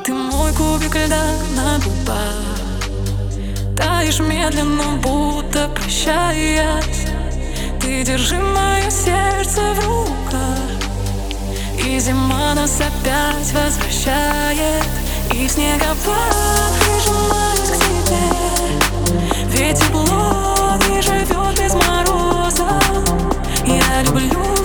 Ты мой кубик льда на губах, таешь медленно, будто прощаясь. Ты держи мое сердце в руках, и зима нас опять возвращает. И в снегопад прижимаюсь к тебе, ведь тепло не живет без мороза. Я люблю